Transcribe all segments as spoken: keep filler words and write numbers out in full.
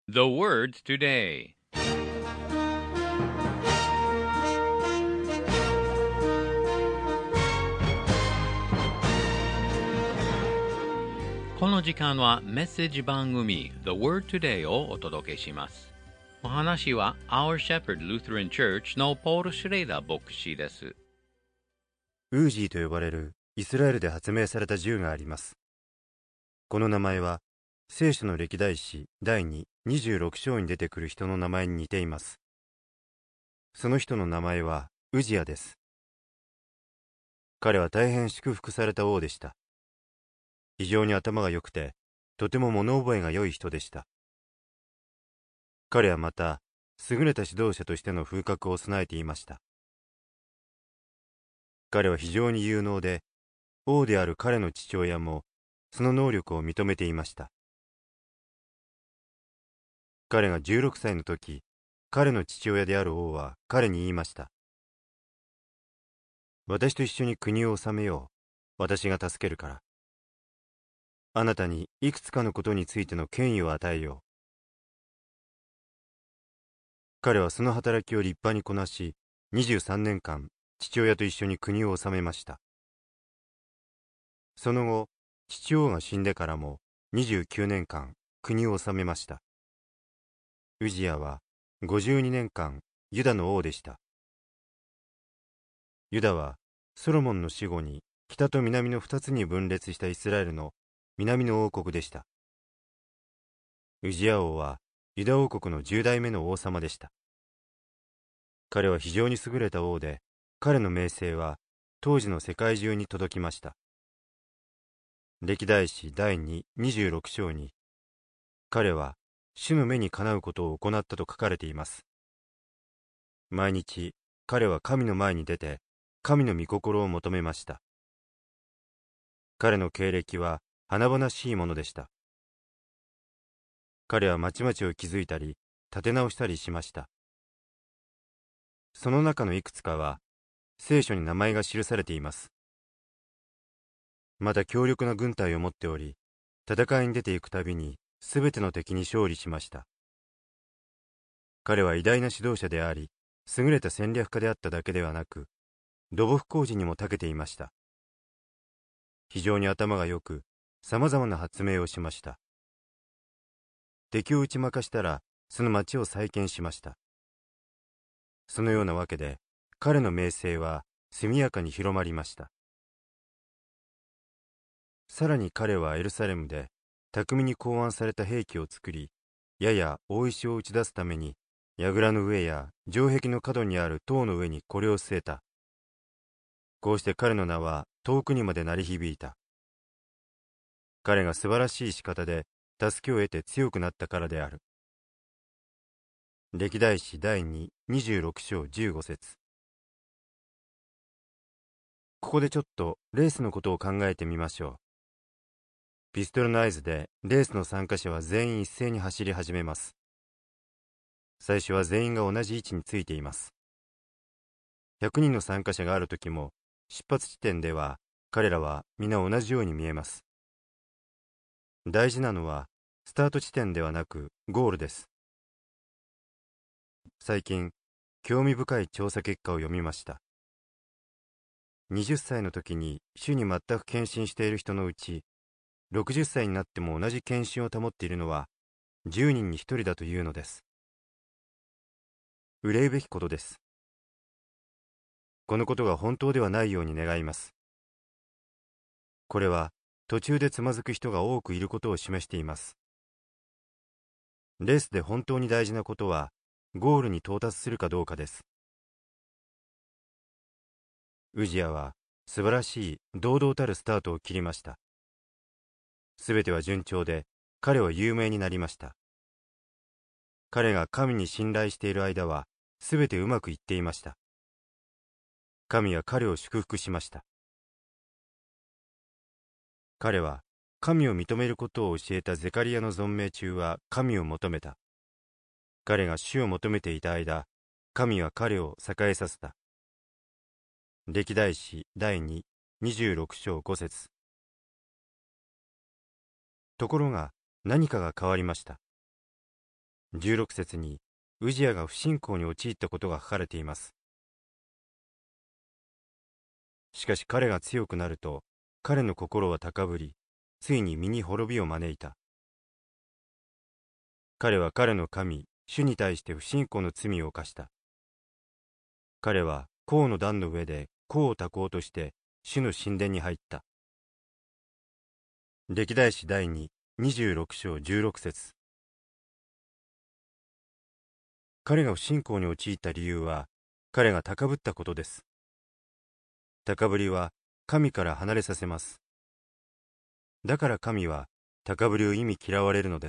The word today. この時間はメッセージ番組 The Word Today をお届けします。お話は Our Shepherd Lutheran Church のポール・シュレイダー牧師です。 ウージーと呼ばれるイスラエルで発明された銃があります。この名前は聖書の歴代史だいに、にじゅうろく章に出てくる人の名前に似ています。その人の名前はウジヤです。彼は大変祝福された王でした。非常に頭が良くて、とても物覚えが良い人でした。彼はまた、優れた指導者としての風格を備えていました。彼は非常に有能で、王である彼の父親も、その能力を認めていました。彼がじゅうろくさいの時、彼の父親である王は彼に言いました。私と一緒に国を治めよう。私が助けるから。あなたにいくつかのことについての権威を与えよう。彼はその働きを立派にこなし、にじゅうさんねんかん、父親と一緒に国を治めました。その後、父王が死んでからもにじゅうきゅうねんかん、国を治めました。ウジヤはごじゅうにねんかん、ユダの王でした。ユダはソロモンの死後に北と南の二つに分裂したイスラエルの南の王国でした。ウジヤ王はユダ王国の十代目の王様でした。彼は非常に優れた王で、彼の名声は当時の世界中に届きました。歴代史だいに、にじゅうろく章に、彼は主の目にかなうことを行ったと書かれています。毎日彼は神の前に出て、神の御心を求めました。彼の経歴は華々しいものでした。彼は町々を築いたり、建て直したりしました。その中のいくつかは、聖書に名前が記されています。また強力な軍隊を持っており、戦いに出ていくたびに、すべての敵に勝利しました。彼は偉大な指導者であり、優れた戦略家であっただけではなく、土木工事にも長けていました。非常に頭が良く、様々な発明をしました。敵を打ち負かしたら、その町を再建しました。そのようなわけで、彼の名声は速やかに広まりました。さらに彼はエルサレムで、巧みに考案された兵器を作り、やや大石を打ち出すために、櫓の上や城壁の角にある塔の上にこれを据えた。こうして彼の名は遠くにまで鳴り響いた。彼が素晴らしい仕方で助けを得て強くなったからである。歴代史だいに、にじゅうろく章じゅうご節。ここでちょっとレースのことを考えてみましょう。ピストルの合図でレースの参加者は全員一斉に走り始めます。最初は全員が同じ位置についています。ひゃくにんの参加者があるときも、出発地点では彼らは皆同じように見えます。大事なのはスタート地点ではなくゴールです。最近、興味深い調査結果を読みました。はたちの時に主に全く献身している人のうち、ろくじゅっさいになっても同じ献身を保っているのはじゅうにんにひとりだというのです。憂うべきことです。このことが本当ではないように願います。これは途中でつまずく人が多くいることを示しています。レースで本当に大事なことは、ゴールに到達するかどうかです。ウジヤは素晴らしい堂々たるスタートを切りました。すべては順調で、彼は有名になりました。彼が神に信頼している間は、すべてうまくいっていました。神は彼を祝福しました。彼は神を認めることを教えたゼカリアの存命中は神を求めた。彼が主を求めていた間、神は彼を栄えさせた。歴代史だいに、にじゅうろく章ご節。ところが何かが変わりました。 じゅうろく節にウジヤが不信仰に陥ったことが書かれています。しかし彼が強くなると、彼の心は高ぶり、ついに身に滅びを招いた。彼は彼の神、主に対して不信仰の罪を犯した。彼は甲の段の上で甲を焚こうとして主の神殿に入った。歴代史第に、にじゅうろく章じゅうろく節。彼が不信仰に陥った理由は、彼が高ぶったことです。高ぶりは神から離れさせます。だから神は高ぶりを忌み嫌われるのです。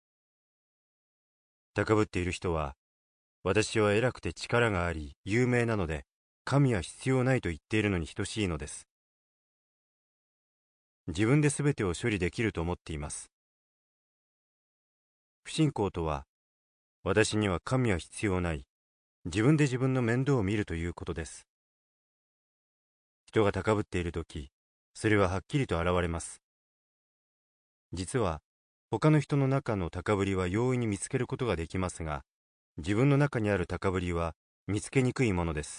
高ぶっている人は、私は偉くて力があり有名なので神は必要ないと言っているのに等しいのです。自分で全てを処理できると思っています。不信仰とは、私には神は必要ない、自分で自分の面倒を見るということです。人が高ぶっているとき、それははっきりと現れます。実は、他の人の中の高ぶりは容易に見つけることができますが、自分の中にある高ぶりは見つけにくいものです。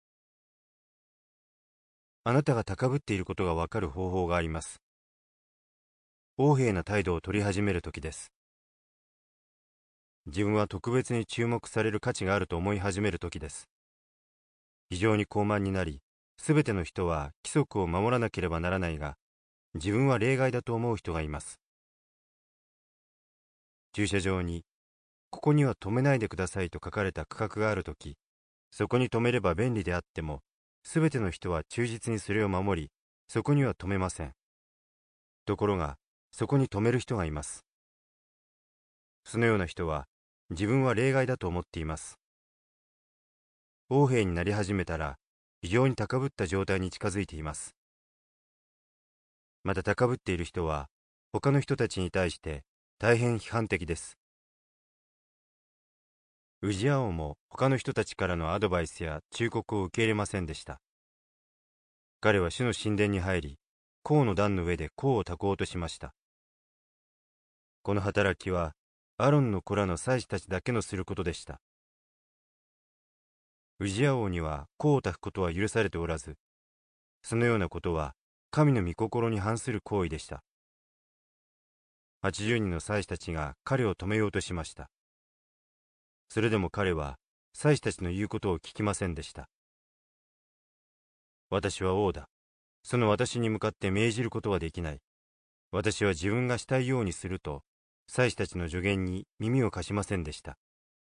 あなたが高ぶっていることがわかる方法があります。横柄な態度を取り始めるときです。自分は特別に注目される価値があると思い始めるときです。非常に高慢になり、すべての人は規則を守らなければならないが、自分は例外だと思う人がいます。駐車場に、ここには止めないでくださいと書かれた区画があるとき、そこに止めれば便利であっても、すべての人は忠実にそれを守り、そこには止めません。ところが、そこに止める人がいます。そのような人は、自分は例外だと思っています。横柄になり始めたら、非常に高ぶった状態に近づいています。また高ぶっている人は、他の人たちに対して大変批判的です。ウジヤ王も他の人たちからのアドバイスや忠告を受け入れませんでした。彼は主の神殿に入り、甲の段の上で甲を焚こうとしました。この働きは、アロンの子らの祭司たちだけのすることでした。ウジヤ王には甲を焚くことは許されておらず、そのようなことは神の御心に反する行為でした。はちじゅうにんの祭司たちが彼を止めようとしました。それでも彼は祭司たちの言うことを聞きませんでした。私は王だ。その私に向かって命じることはできない。私は自分がしたいようにすると、祭司たちの助言に耳を貸しませんでした。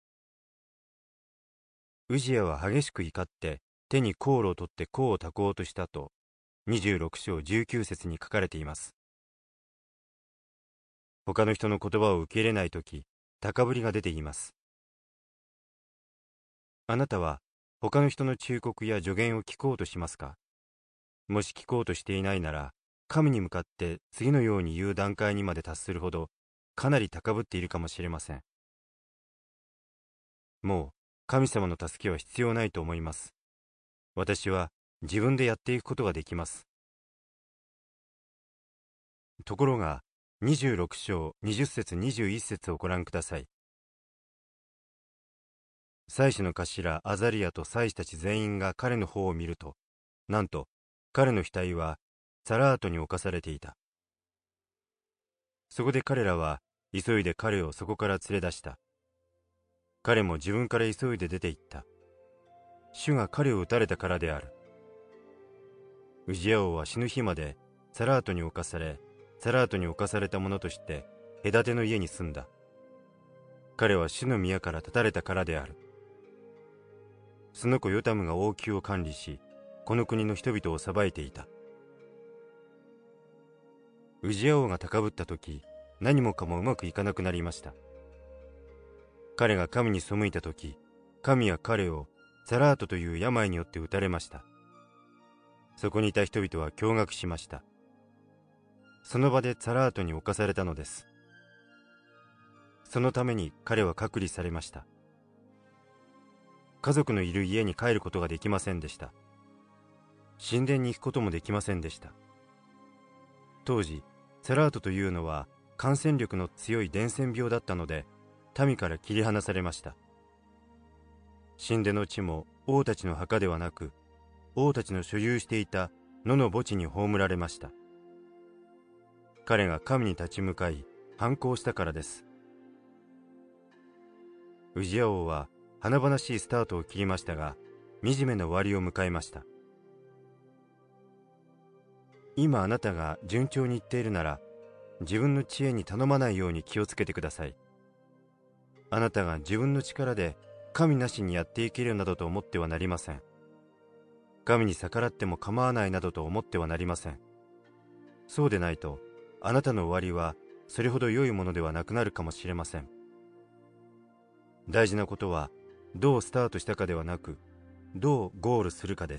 ウジヤは激しく怒って手に香炉を取って香を焚こうとしたと、にじゅうろく章じゅうきゅう節に書かれています。他の人の言葉を受け入れないとき、高ぶりが出ています。あなたは他の人の忠告や助言を聞こうとしますか？もし聞こうとしていないなら、神に向かって次のように言う段階にまで達するほど、かなり高ぶっているかもしれません。もう神様の助けは必要ないと思います。私は自分でやっていくことができます。ところが、にじゅうろく章にじゅっ節にじゅういち節をご覧ください。祭司の頭アザリアと祭司たち全員が彼の方を見ると、なんと彼の額はサラートに侵されていた。そこで彼らは急いで彼をそこから連れ出した。彼も自分から急いで出て行った。主が彼を撃たれたからである。ウジヤ王は死ぬ日までサラートに侵され、サラートに侵された者として隔ての家に住んだ。彼は主の宮から立たれたからである。その子ヨタムが王宮を管理し、この国の人々を裁いていた。ウジヤ王が高ぶった時、何もかもうまくいかなくなりました。彼が神に背いた時、神は彼をサラートという病によって撃たれました。そこにいた人々は驚愕しました。その場でサラートに侵されたのです。そのために彼は隔離されました。家族のいる家に帰ることができませんでした。神殿に行くこともできませんでした。当時、サラートというのは感染力の強い伝染病だったので、 民から切り離されました。神殿の地も王たちの墓ではなく、王たちの所有していた野の墓地に葬られました。彼が神に立ち向かい反抗したからです。ウジヤ王は華々しいスタートを切りましたが、惨めな終わりを迎えました。今あなたが順調にいっているなら、自分の知恵に頼まないように気をつけてください。あなたが自分の力で神なしにやっていけるなどと思ってはなりません。神に逆らっても構わないなどと思ってはなりません。そうでないと、あなたの終わりはそれほど良いものではなくなるかもしれません。大事なことは、どうスタートしたかではなく、どうゴールするかです。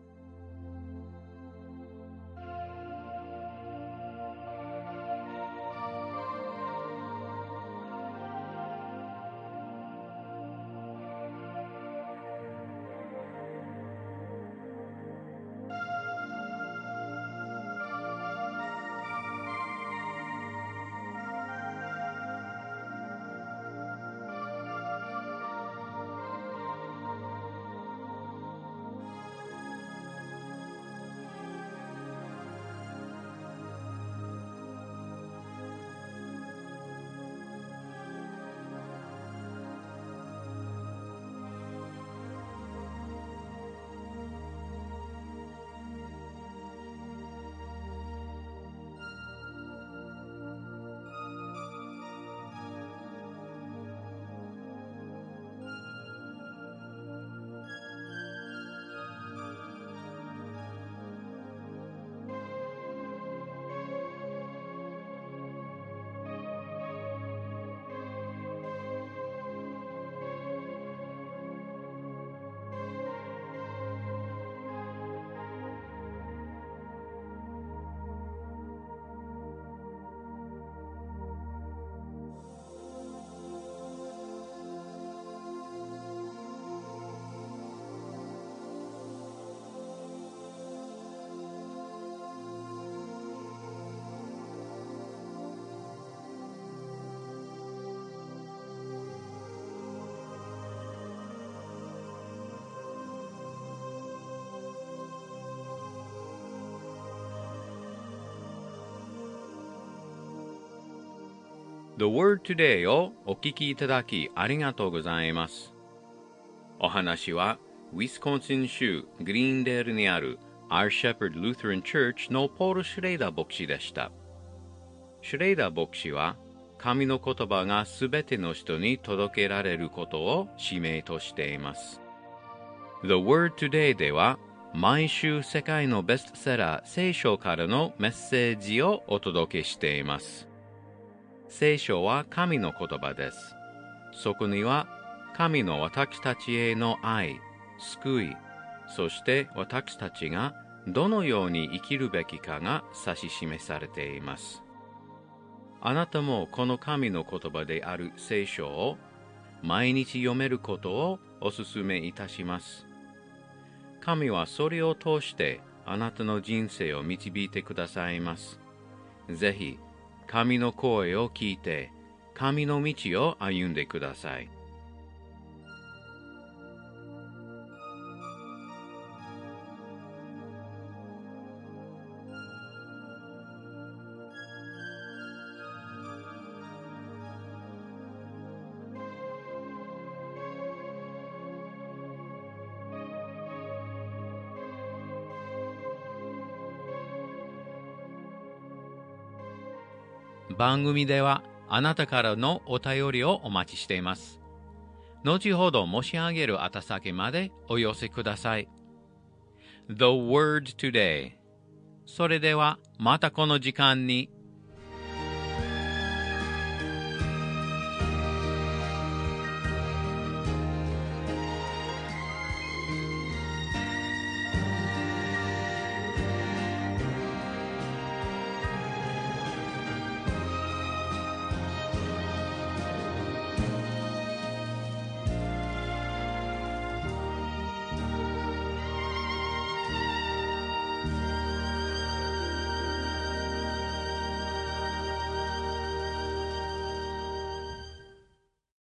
The Word Today をお聞きいただきありがとうございます。お話はウィスコンシン州グリーンデールにある Our Shepherd Lutheran Church のポール・シュレイダー牧師でした。シュレイダー牧師は神の言葉がすべての人に届けられることを使命としています。The Word Today では毎週世界のベストセラー聖書からのメッセージをお届けしています。聖書は神の言葉です。そこには神の私たちへの愛、救い、そして私たちがどのように生きるべきかが指し示されています。あなたもこの神の言葉である聖書を毎日読めることをお勧めいたします。神はそれを通してあなたの人生を導いてくださいます。ぜひ、神の声を聞いて、神の道を歩んでください。番組ではあなたからのお便りをお待ちしています。後ほど申し上げる宛先までお寄せください。The Word Today。それではまたこの時間に